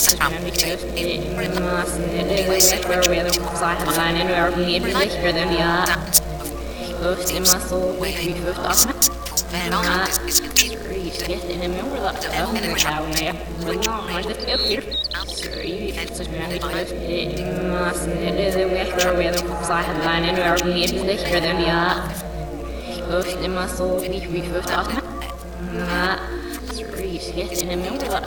Immer so, wie wird das? Yes, in a member of the immer so, wie wird das? Yes, in a member of